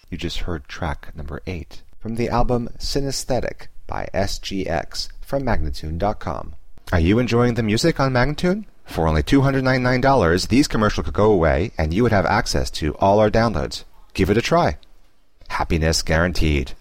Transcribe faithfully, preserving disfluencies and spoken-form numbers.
You just heard track number eight from the album Synesthetic by S G X from Magnatune dot com. Are you enjoying the music on Magnatune? For only two hundred ninety-nine dollars, these commercials could go away and you would have access to all our downloads. Give it a try. Happiness guaranteed.